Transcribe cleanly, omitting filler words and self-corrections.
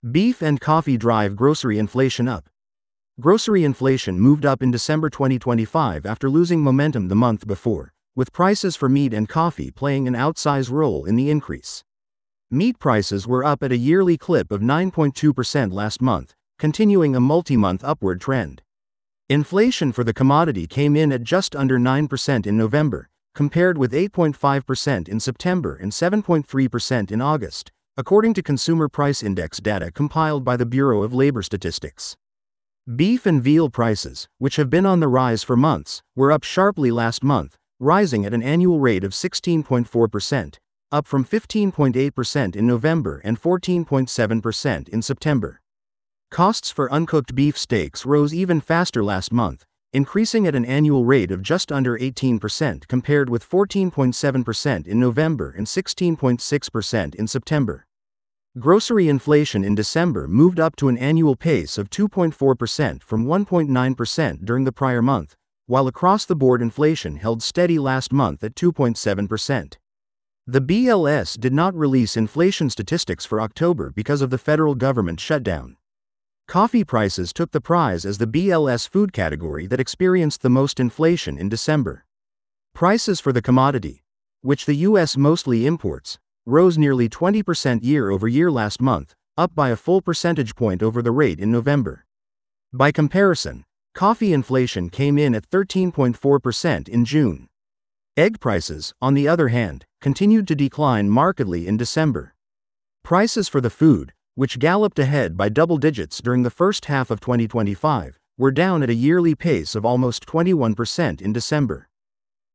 Beef and coffee drive grocery inflation up. Grocery inflation moved up in December 2025 after losing momentum the month before, with prices for meat and coffee playing an outsized role in the increase. Meat prices were up at a yearly clip of 9.2% last month, continuing a multi-month upward trend. Inflation for the commodity came in at just under 9% in November, compared with 8.5% in September and 7.3% in August, according to Consumer Price Index data compiled by the Bureau of Labor Statistics. Beef and veal prices, which have been on the rise for months, were up sharply last month, rising at an annual rate of 16.4%, up from 15.8% in November and 14.7% in September. Costs for uncooked beef steaks rose even faster last month, increasing at an annual rate of just under 18% compared with 14.7% in November and 16.6% in September. Grocery inflation in December moved up to an annual pace of 2.4% from 1.9% during the prior month, while across-the-board inflation held steady last month at 2.7%. The BLS did not release inflation statistics for October because of the federal government shutdown. Coffee prices took the prize as the BLS food category that experienced the most inflation in December. Prices for the commodity, which the U.S. mostly imports, rose nearly 20% year-over-year last month, up by a full percentage point over the rate in November. By comparison, coffee inflation came in at 13.4% in June. Egg prices, on the other hand, continued to decline markedly in December. Prices for the food, which galloped ahead by double digits during the first half of 2025, were down at a yearly pace of almost 21% in December.